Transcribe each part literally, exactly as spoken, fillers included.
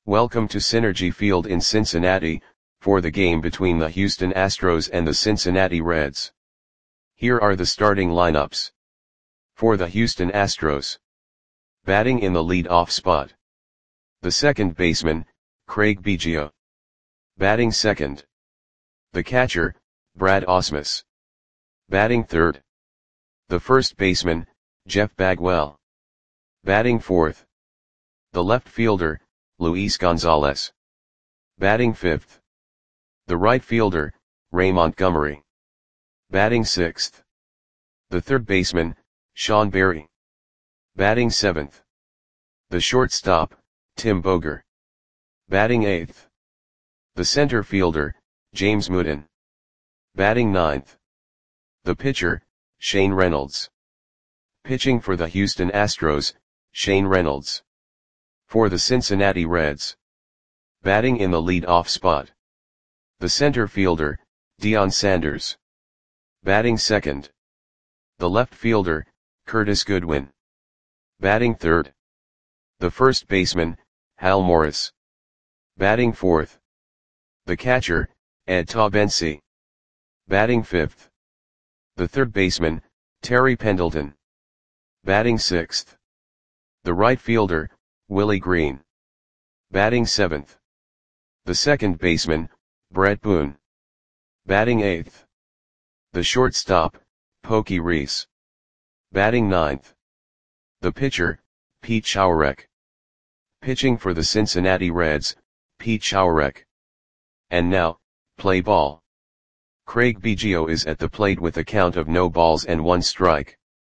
Welcome to Synergy Field in Cincinnati, for the game between the Houston Astros and the Cincinnati Reds. Here are the starting lineups. For the Houston Astros. Batting in the lead-off spot. The second baseman, Craig Biggio. Batting second. The catcher, Brad Ausmus. Batting third. The first baseman, Jeff Bagwell. Batting fourth. The left fielder, Luis Gonzalez. Batting fifth. The right fielder, Ray Montgomery. Batting sixth. The third baseman, Sean Berry. Batting seventh. The shortstop, Tim Boger. Batting eighth. The center fielder, James Mooden. Batting ninth. The pitcher, Shane Reynolds. Pitching for the Houston Astros, Shane Reynolds. For the Cincinnati Reds. Batting in the lead-off spot. The center fielder, Deion Sanders. Batting second. The left fielder, Curtis Goodwin. Batting third. The first baseman, Hal Morris. Batting fourth. The catcher, Ed Taubensee. Batting fifth. The third baseman, Terry Pendleton. Batting sixth. The right fielder, Willie Green. Batting seventh. The second baseman, Brett Boone. Batting eighth. The shortstop, Pokey Reese. Batting ninth. The pitcher, Pete Schourek. Pitching for the Cincinnati Reds, Pete Schourek. And now, play ball. Craig Biggio is at the plate with a count of no balls and one strike.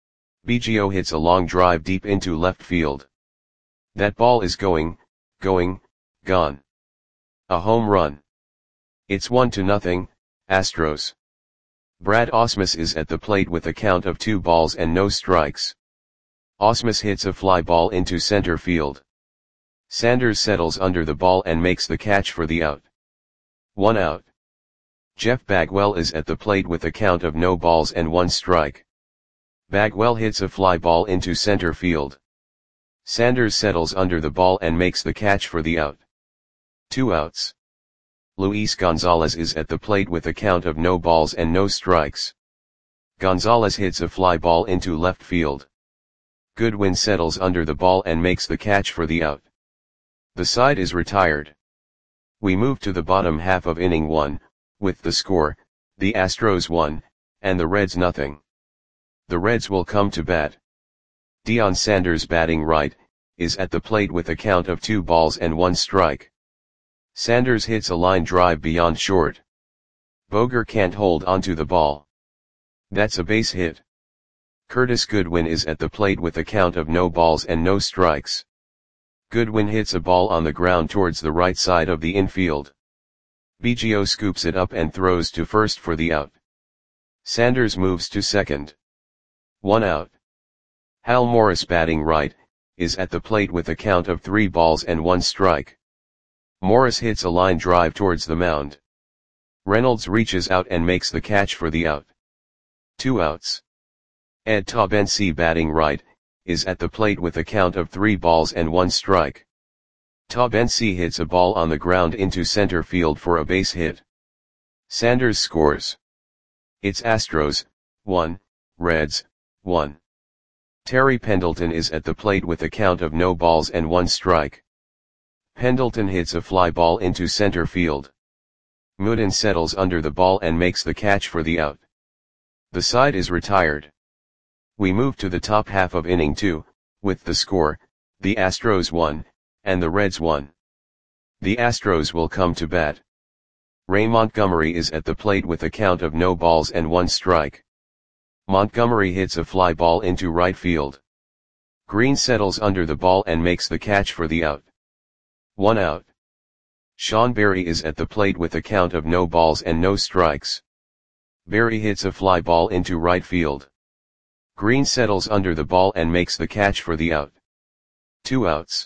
Biggio hits a long drive deep into left field. That ball is going, going, gone. A home run. It's one to nothing, Astros. Brad Ausmus is at the plate with a count of two balls and no strikes. Ausmus hits a fly ball into center field. Sanders settles under the ball and makes the catch for the out. One out. Jeff Bagwell is at the plate with a count of no balls and one strike. Bagwell hits a fly ball into center field. Sanders settles under the ball and makes the catch for the out. Two outs. Luis Gonzalez is at the plate with a count of no balls and no strikes. Gonzalez hits a fly ball into left field. Goodwin settles under the ball and makes the catch for the out. The side is retired. We move to the bottom half of inning one, with the score, the Astros one, and the Reds nothing. The Reds will come to bat. Deion Sanders batting right, is at the plate with a count of two balls and one strike. Sanders hits a line drive beyond short. Boger can't hold onto the ball. That's a base hit. Curtis Goodwin is at the plate with a count of no balls and no strikes. Goodwin hits a ball on the ground towards the right side of the infield. Biggio scoops it up and throws to first for the out. Sanders moves to second. One out. Hal Morris batting right, is at the plate with a count of three balls and one strike. Morris hits a line drive towards the mound. Reynolds reaches out and makes the catch for the out. Two outs. Ed Taubensee batting right, is at the plate with a count of three balls and one strike. Taubensee hits a ball on the ground into center field for a base hit. Sanders scores. It's Astros, one, Reds, one. Terry Pendleton is at the plate with a count of no balls and one strike. Pendleton hits a fly ball into center field. Mooden settles under the ball and makes the catch for the out. The side is retired. We move to the top half of inning two, with the score, the Astros one, and the Reds one. The Astros will come to bat. Ray Montgomery is at the plate with a count of no balls and one strike. Montgomery hits a fly ball into right field. Green settles under the ball and makes the catch for the out. One out. Sean Berry is at the plate with a count of no balls and no strikes. Berry hits a fly ball into right field. Green settles under the ball and makes the catch for the out. Two outs.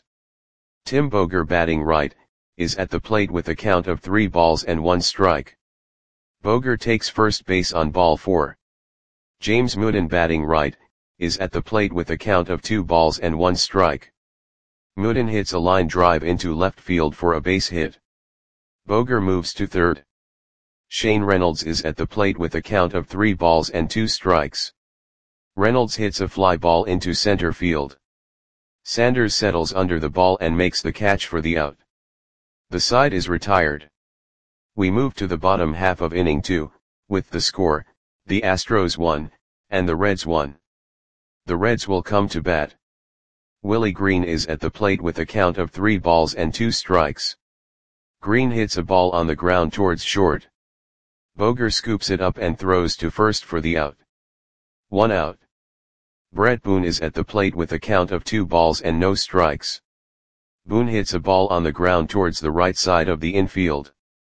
Tim Boger batting right, is at the plate with a count of three balls and one strike. Boger takes first base on ball four. James Mooden batting right, is at the plate with a count of two balls and one strike. Mooden hits a line drive into left field for a base hit. Boger moves to third. Shane Reynolds is at the plate with a count of three balls and two strikes. Reynolds hits a fly ball into center field. Sanders settles under the ball and makes the catch for the out. The side is retired. We move to the bottom half of inning two, with the score, the Astros won, and the Reds won. The Reds will come to bat. Willie Green is at the plate with a count of three balls and two strikes. Green hits a ball on the ground towards short. Boger scoops it up and throws to first for the out. One out. Brett Boone is at the plate with a count of two balls and no strikes. Boone hits a ball on the ground towards the right side of the infield.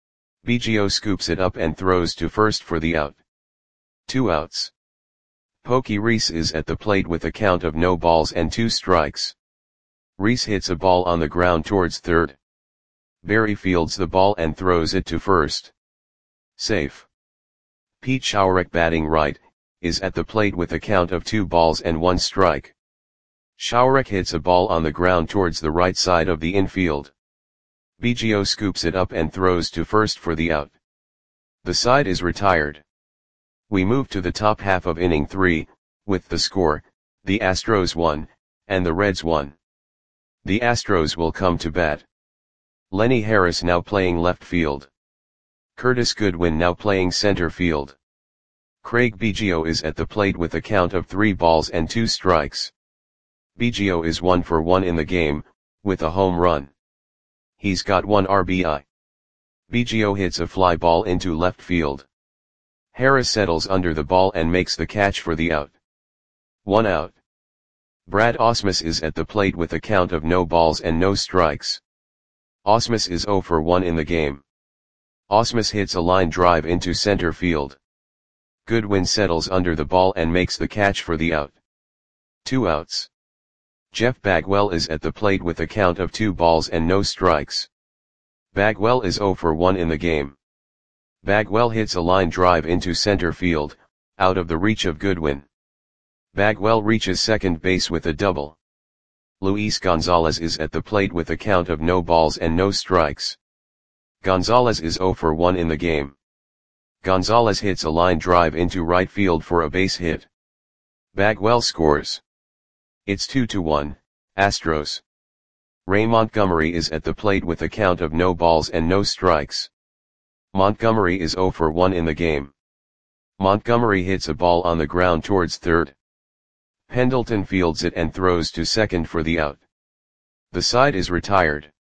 Biggio scoops it up and throws to first for the out. Two outs. Pokey Reese is at the plate with a count of no balls and two strikes. Reese hits a ball on the ground towards third. Barry fields the ball and throws it to first. Safe. Pete Schourek, batting right, is at the plate with a count of two balls and one strike. Schourek hits a ball on the ground towards the right side of the infield. Biggio scoops it up and throws to first for the out. The side is retired. We move to the top half of inning three, with the score, the Astros won, and the Reds won. The Astros will come to bat. Lenny Harris now playing left field. Curtis Goodwin now playing center field. Craig Biggio is at the plate with a count of three balls and two strikes. Biggio is one for one in the game, with a home run. He's got one R B I. Biggio hits a fly ball into left field. Harris settles under the ball and makes the catch for the out. One out. Brad Ausmus is at the plate with a count of no balls and no strikes. Ausmus is zero for one in the game. Ausmus hits a line drive into center field. Goodwin settles under the ball and makes the catch for the out. Two outs. Jeff Bagwell is at the plate with a count of two balls and no strikes. Bagwell is zero for one in the game. Bagwell hits a line drive into center field, out of the reach of Goodwin. Bagwell reaches second base with a double. Luis Gonzalez is at the plate with a count of no balls and no strikes. Gonzalez is zero for one in the game. Gonzalez hits a line drive into right field for a base hit. Bagwell scores. It's two to one, Astros. Ray Montgomery is at the plate with a count of no balls and no strikes. Montgomery is zero for one in the game. Montgomery hits a ball on the ground towards third. Pendleton fields it and throws to second for the out. The side is retired.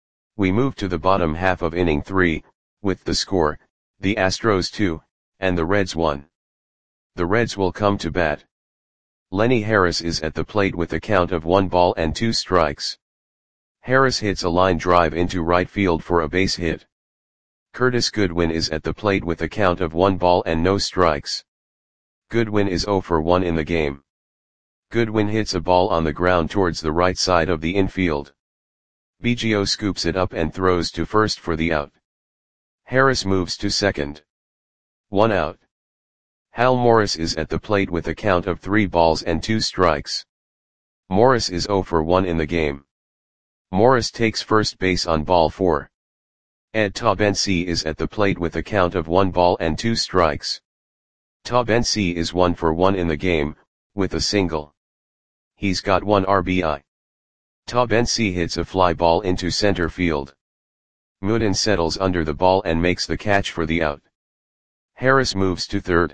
We move to the bottom half of inning three, with the score, the Astros two, and the Reds one. The Reds will come to bat. Lenny Harris is at the plate with a count of one ball and two strikes. Harris hits a line drive into right field for a base hit. Curtis Goodwin is at the plate with a count of one ball and no strikes. Goodwin is zero for one in the game. Goodwin hits a ball on the ground towards the right side of the infield. Biggio scoops it up and throws to first for the out. Harris moves to second. One out. Hal Morris is at the plate with a count of three balls and two strikes. Morris is zero for one in the game. Morris takes first base on ball four. Ed Taubensee is at the plate with a count of one ball and two strikes. Taubensee is one for one in the game, with a single. He's got one R B I. Taubensee hits a fly ball into center field. Mooden settles under the ball and makes the catch for the out. Harris moves to third.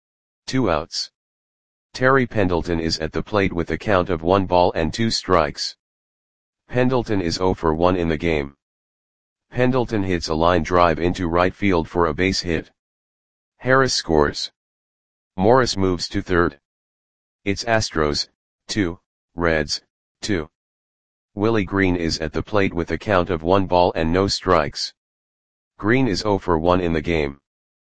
Two outs. Terry Pendleton is at the plate with a count of one ball and two strikes. Pendleton is zero for one in the game. Pendleton hits a line drive into right field for a base hit. Harris scores. Morris moves to third. It's Astros, two, Reds, two. Willie Green is at the plate with a count of one ball and no strikes. Green is zero for one in the game.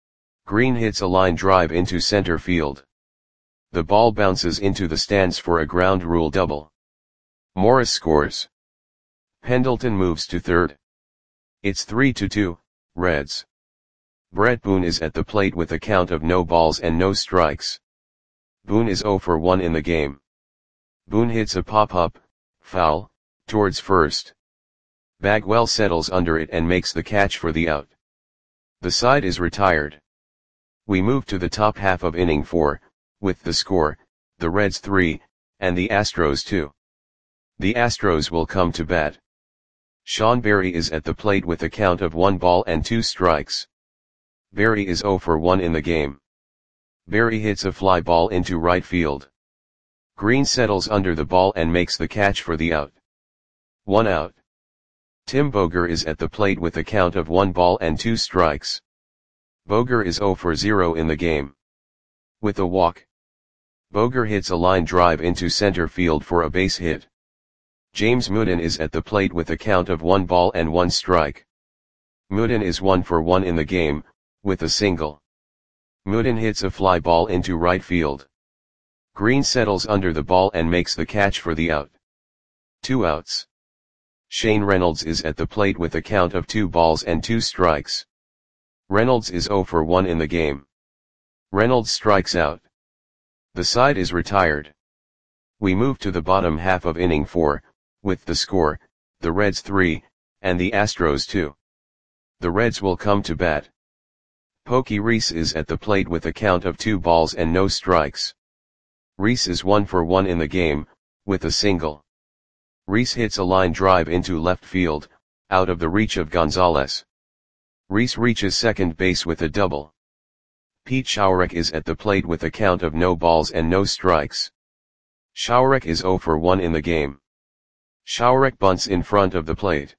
Green hits a line drive into center field. The ball bounces into the stands for a ground rule double. Morris scores. Pendleton moves to third. It's three to two, Reds. Brett Boone is at the plate with a count of no balls and no strikes. Boone is zero for one in the game. Boone hits a pop-up, foul, towards first. Bagwell settles under it and makes the catch for the out. The side is retired. We move to the top half of inning four, with the score, the Reds three, and the Astros two. The Astros will come to bat. Sean Berry is at the plate with a count of one ball and two strikes. Berry is oh for one in the game. Berry hits a fly ball into right field. Green settles under the ball and makes the catch for the out. One out. Tim Boger is at the plate with a count of one ball and two strikes. Boger is oh for zero in the game. With a walk, Boger hits a line drive into center field for a base hit. James Mooden is at the plate with a count of one ball and one strike. Mooden is one for one in the game, with a single. Mooden hits a fly ball into right field. Green settles under the ball and makes the catch for the out. Two outs. Shane Reynolds is at the plate with a count of two balls and two strikes. Reynolds is oh for one in the game. Reynolds strikes out. The side is retired. We move to the bottom half of inning four, with the score, the Reds three, and the Astros two. The Reds will come to bat. Pokey Reese is at the plate with a count of two balls and no strikes. Reese is one for one in the game, with a single. Reese hits a line drive into left field, out of the reach of Gonzalez. Reese reaches second base with a double. Pete Schourek is at the plate with a count of no balls and no strikes. Schourek is oh for one in the game. Schourek bunts in front of the plate.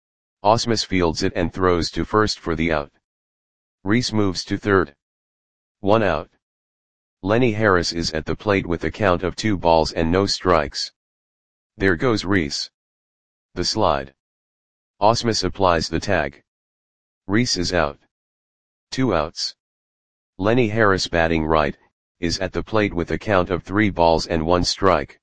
Ausmus fields it and throws to first for the out. Reese moves to third. One out. Lenny Harris is at the plate with a count of two balls and no strikes. There goes Reese. The slide. Ausmus applies the tag. Reese is out. Two outs. Lenny Harris, batting right, is at the plate with a count of three balls and one strike.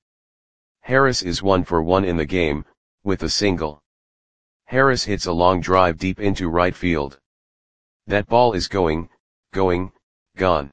Harris is one for one in the game, with a single. Harris hits a long drive deep into right field. That ball is going, going, gone.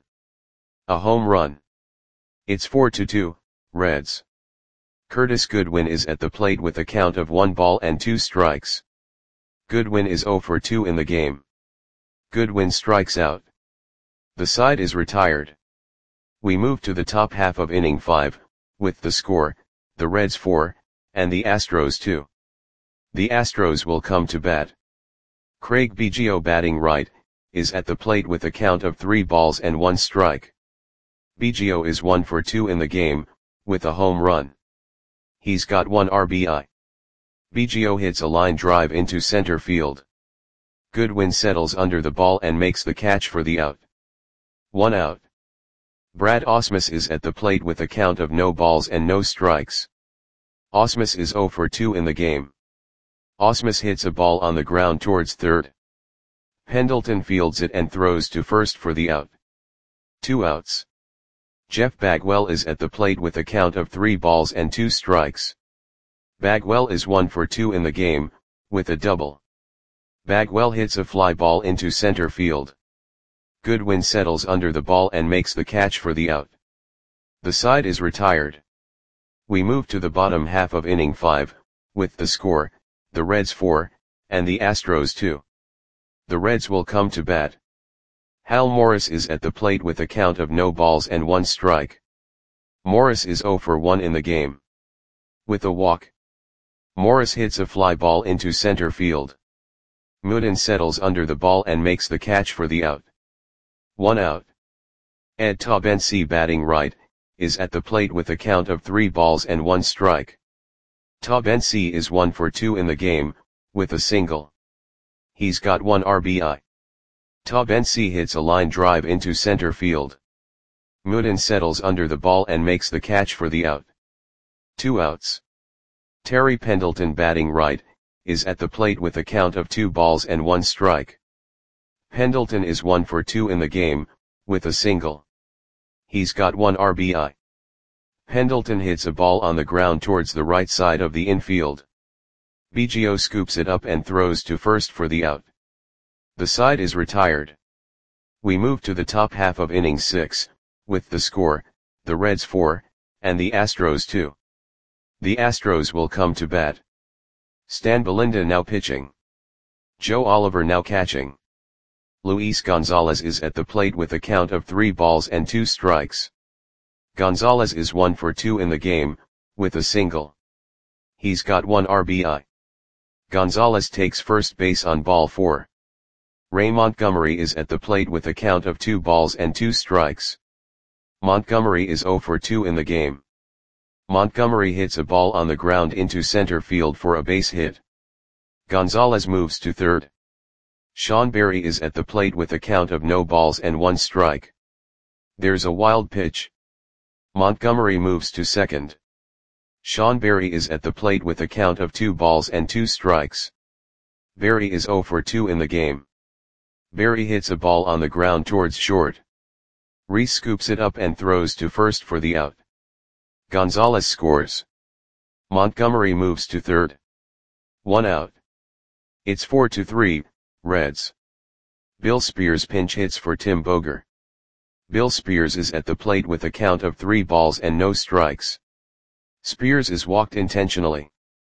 A home run. It's four to two, Reds. Curtis Goodwin is at the plate with a count of one ball and two strikes. Goodwin is oh for two in the game. Goodwin strikes out. The side is retired. We move to the top half of inning five, with the score, the Reds four, and the Astros two. The Astros will come to bat. Craig Biggio, batting right, is at the plate with a count of three balls and one strike. Biggio is one for two in the game, with a home run. He's got one R B I. Biggio hits a line drive into center field. Goodwin settles under the ball and makes the catch for the out. One out. Brad Ausmus is at the plate with a count of no balls and no strikes. Ausmus is oh for two in the game. Ausmus hits a ball on the ground towards third. Pendleton fields it and throws to first for the out. Two outs. Jeff Bagwell is at the plate with a count of three balls and two strikes. Bagwell is one for two in the game, with a double. Bagwell hits a fly ball into center field. Goodwin settles under the ball and makes the catch for the out. The side is retired. We move to the bottom half of inning five, with the score, the Reds four, and the Astros two. The Reds will come to bat. Hal Morris is at the plate with a count of no balls and one strike. Morris is oh for one in the game. With a walk, Morris hits a fly ball into center field. Mooden settles under the ball and makes the catch for the out. One out. Ed Taubensee, batting right, is at the plate with a count of three balls and one strike. Taubensee is one for two in the game, with a single. He's got one R B I. Taubensee hits a line drive into center field. Mooden settles under the ball and makes the catch for the out. Two outs. Terry Pendleton, batting right, is at the plate with a count of two balls and one strike. Pendleton is one for two in the game, with a single. He's got one R B I. Pendleton hits a ball on the ground towards the right side of the infield. Biggio scoops it up and throws to first for the out. The side is retired. We move to the top half of inning six, with the score, the Reds four, and the Astros two. The Astros will come to bat. Stan Belinda now pitching. Joe Oliver now catching. Luis Gonzalez is at the plate with a count of three balls and two strikes. Gonzalez is one for two in the game, with a single. He's got one R B I. Gonzalez takes first base on ball four. Ray Montgomery is at the plate with a count of two balls and two strikes. Montgomery is zero for two in the game. Montgomery hits a ball on the ground into center field for a base hit. Gonzalez moves to third. Sean Berry is at the plate with a count of no balls and one strike. There's a wild pitch. Montgomery moves to second. Sean Berry is at the plate with a count of two balls and two strikes. Berry is zero for two in the game. Berry hits a ball on the ground towards short. Reese scoops it up and throws to first for the out. Gonzalez scores. Montgomery moves to third. One out. It's four to three, Reds. Bill Spears pinch hits for Tim Boger. Bill Spears is at the plate with a count of three balls and no strikes. Spears is walked intentionally.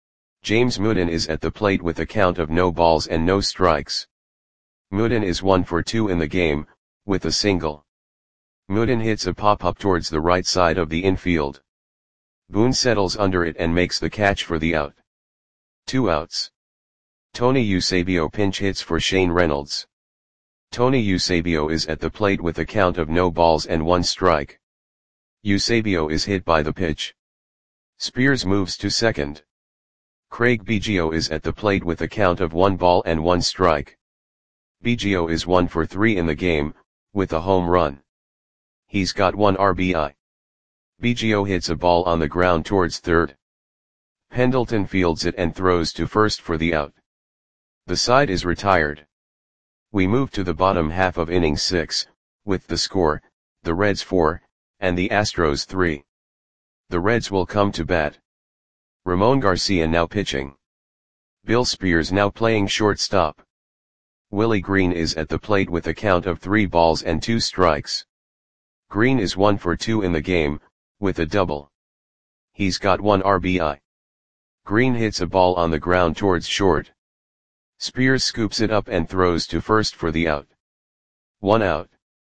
James Mooden is at the plate with a count of no balls and no strikes. Mooden is one for two in the game, with a single. Mooden hits a pop-up towards the right side of the infield. Boone settles under it and makes the catch for the out. Two outs. Tony Eusebio pinch hits for Shane Reynolds. Tony Eusebio is at the plate with a count of no balls and one strike. Eusebio is hit by the pitch. Spears moves to second. Craig Biggio is at the plate with a count of one ball and one strike. Biggio is one for three in the game, with a home run. He's got one R B I. Biggio hits a ball on the ground towards third. Pendleton fields it and throws to first for the out. The side is retired. We move to the bottom half of inning six, with the score, the Reds four, and the Astros three. The Reds will come to bat. Ramon Garcia now pitching. Bill Spears now playing shortstop. Willie Green is at the plate with a count of three balls and two strikes. Green is one for two in the game, with a double. He's got one R B I. Green hits a ball on the ground towards short. Spears scoops it up and throws to first for the out. One out.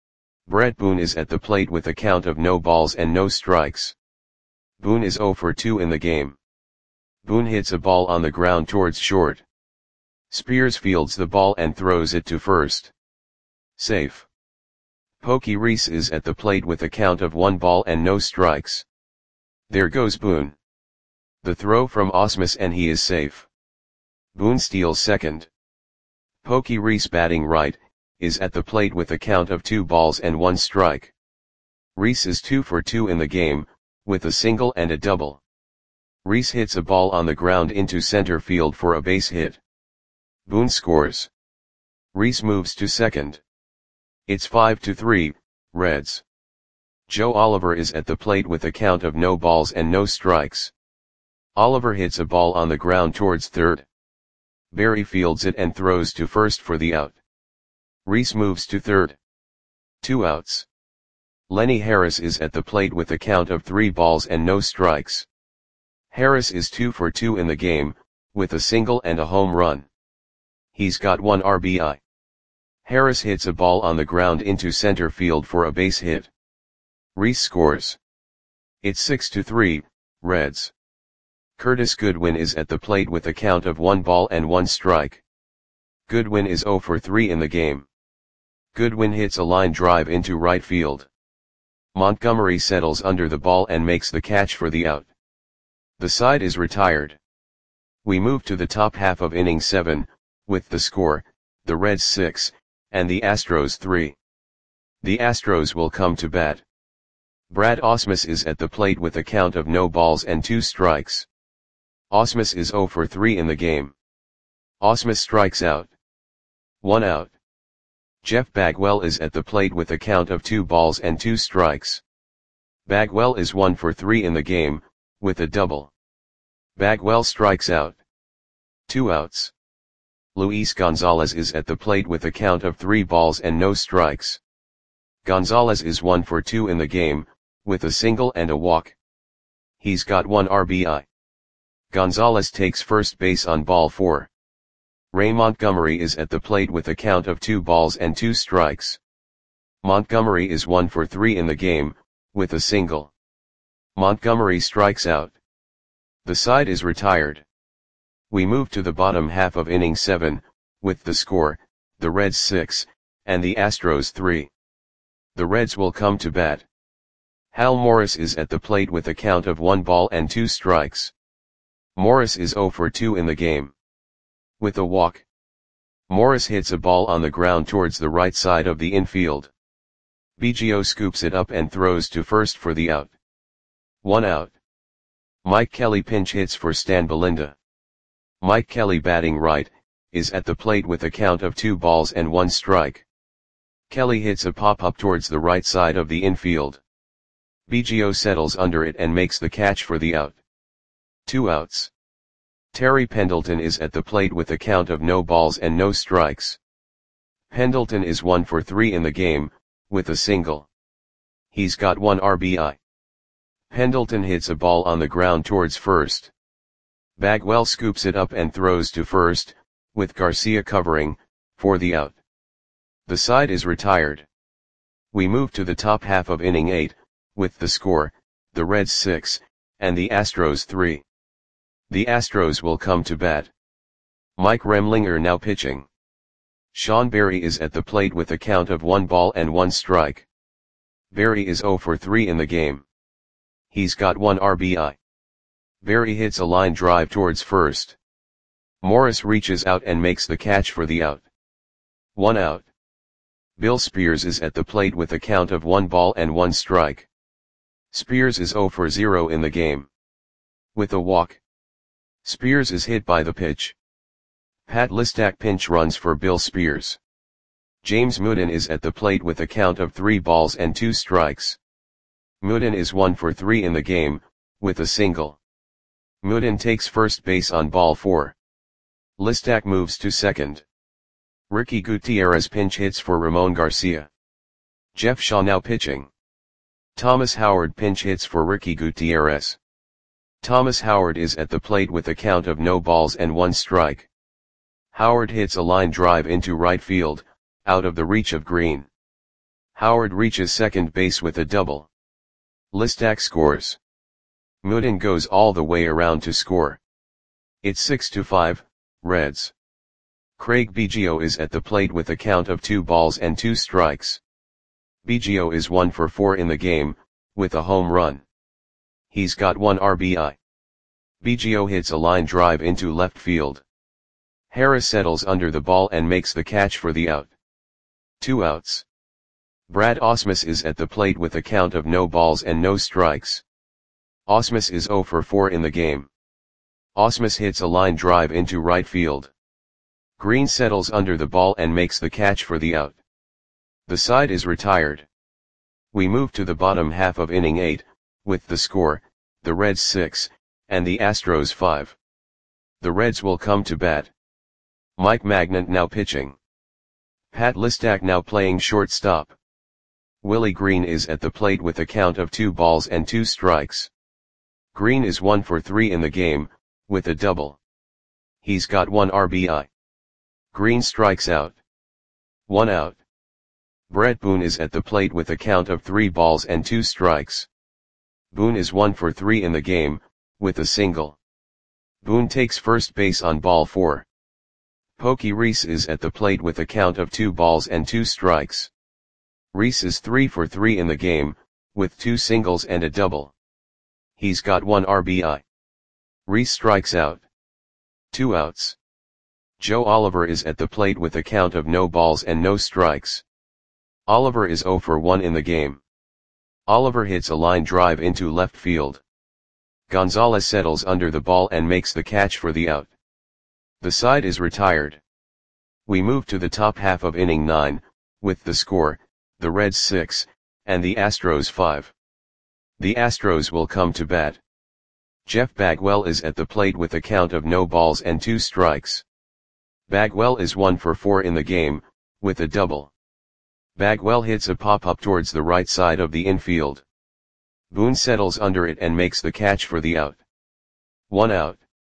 Brett Boone is at the plate with a count of no balls and no strikes. Boone is zero for two in the game. Boone hits a ball on the ground towards short. Spears fields the ball and throws it to first. Safe. Pokey Reese is at the plate with a count of one ball and no strikes. There goes Boone. The throw from Ausmus and he is safe. Boone steals second. Pokey Reese batting right, is at the plate with a count of two balls and one strike. Reese is two for two in the game, with a single and a double. Reese hits a ball on the ground into center field for a base hit. Boone scores. Reese moves to second. It's five to three, Reds. Joe Oliver is at the plate with a count of no balls and no strikes. Oliver hits a ball on the ground towards third. Berry fields it and throws to first for the out. Reese moves to third. Two outs. Lenny Harris is at the plate with a count of three balls and no strikes. Harris is two for two in the game, with a single and a home run. He's got one R B I. Harris hits a ball on the ground into center field for a base hit. Reese scores. It's six to three, Reds. Curtis Goodwin is at the plate with a count of one ball and one strike. Goodwin is zero for three in the game. Goodwin hits a line drive into right field. Montgomery settles under the ball and makes the catch for the out. The side is retired. We move to the top half of inning seven, with the score, the Reds six, and the Astros three. The Astros will come to bat. Brad Ausmus is at the plate with a count of no balls and two strikes. Ausmus is zero for three in the game. Ausmus strikes out. One out. Jeff Bagwell is at the plate with a count of two balls and two strikes. Bagwell is one for three in the game, with a double. Bagwell strikes out. Two outs. Luis Gonzalez is at the plate with a count of three balls and no strikes. Gonzalez is one for two in the game, with a single and a walk. He's got one R B I. Gonzalez takes first base on ball four. Ray Montgomery is at the plate with a count of two balls and two strikes. Montgomery is one for three in the game, with a single. Montgomery strikes out. The side is retired. We move to the bottom half of inning seven, with the score, the Reds six, and the Astros three. The Reds will come to bat. Hal Morris is at the plate with a count of one ball and two strikes. Morris is zero for two in the game. With a walk. Morris hits a ball on the ground towards the right side of the infield. Biggio scoops it up and throws to first for the out. One out. Mike Kelly pinch hits for Stan Belinda. Mike Kelly, batting right, is at the plate with a count of two balls and one strike. Kelly hits a pop-up towards the right side of the infield. Biggio settles under it and makes the catch for the out. Two outs. Terry Pendleton is at the plate with a count of no balls and no strikes. Pendleton is one for three in the game, with a single. He's got one R B I. Pendleton hits a ball on the ground towards first. Bagwell scoops it up and throws to first, with Garcia covering, for the out. The side is retired. We move to the top half of inning eight, with the score, the Reds six, and the Astros three. The Astros will come to bat. Mike Remlinger now pitching. Sean Berry is at the plate with a count of one ball and one strike. Berry is zero for three in the game. He's got one R B I. Berry hits a line drive towards first. Morris reaches out and makes the catch for the out. One out. Bill Spears is at the plate with a count of one ball and one strike. Spears is zero for zero in the game. With a walk. Spears is hit by the pitch. Pat Listak pinch runs for Bill Spears. James Mooden is at the plate with a count of three balls and two strikes. Mooden is one for three in the game, with a single. Mooden takes first base on ball four. Listak moves to second. Ricky Gutierrez pinch hits for Ramon Garcia. Jeff Shaw now pitching. Thomas Howard pinch hits for Ricky Gutierrez. Thomas Howard is at the plate with a count of no balls and one strike. Howard hits a line drive into right field, out of the reach of Green. Howard reaches second base with a double. Listak scores. Mooden goes all the way around to score. It's six to five, Reds. Craig Biggio is at the plate with a count of two balls and two strikes. Biggio is one for four in the game, with a home run. He's got one R B I. Biggio hits a line drive into left field. Harris settles under the ball and makes the catch for the out. Two outs. Brad Ausmus is at the plate with a count of no balls and no strikes. Ausmus is zero for four in the game. Ausmus hits a line drive into right field. Green settles under the ball and makes the catch for the out. The side is retired. We move to the bottom half of inning eight, with the score, the Reds six, and the Astros five. The Reds will come to bat. Mike Magnant now pitching. Pat Listak now playing shortstop. Willie Green is at the plate with a count of two balls and two strikes. Green is one for three in the game, with a double. He's got one R B I. Green strikes out. One out. Brett Boone is at the plate with a count of three balls and two strikes. Boone is one for three in the game, with a single. Boone takes first base on ball four. Pokey Reese is at the plate with a count of two balls and two strikes. Reese is three for three in the game, with two singles and a double. He's got one R B I. Reese strikes out. Two outs. Joe Oliver is at the plate with a count of no balls and no strikes. Oliver is zero for one in the game. Oliver hits a line drive into left field. Gonzalez settles under the ball and makes the catch for the out. The side is retired. We move to the top half of inning nine, with the score, the Reds six, and the Astros five. The Astros will come to bat. Jeff Bagwell is at the plate with a count of no balls and two strikes. Bagwell is one for four in the game, with a double. Bagwell hits a pop-up towards the right side of the infield. Boone settles under it and makes the catch for the out. One out.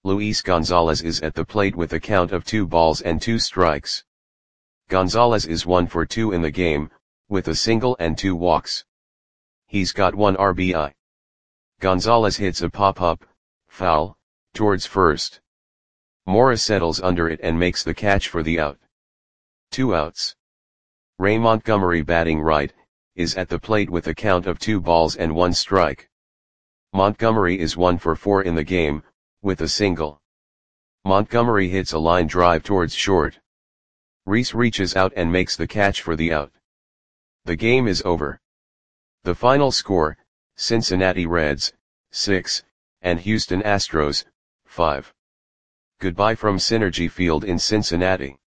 Luis Gonzalez is at the plate with a count of two balls and two strikes. Gonzalez is one for two in the game, with a single and two walks. He's got one R B I. Gonzalez hits a pop-up, foul, towards first. Mora settles under it and makes the catch for the out. Two outs. Ray Montgomery, batting right, is at the plate with a count of two balls and one strike. Montgomery is one for four in the game, with a single. Montgomery hits a line drive towards short. Reese reaches out and makes the catch for the out. The game is over. The final score, Cincinnati Reds, six, and Houston Astros, five. Goodbye from Synergy Field in Cincinnati.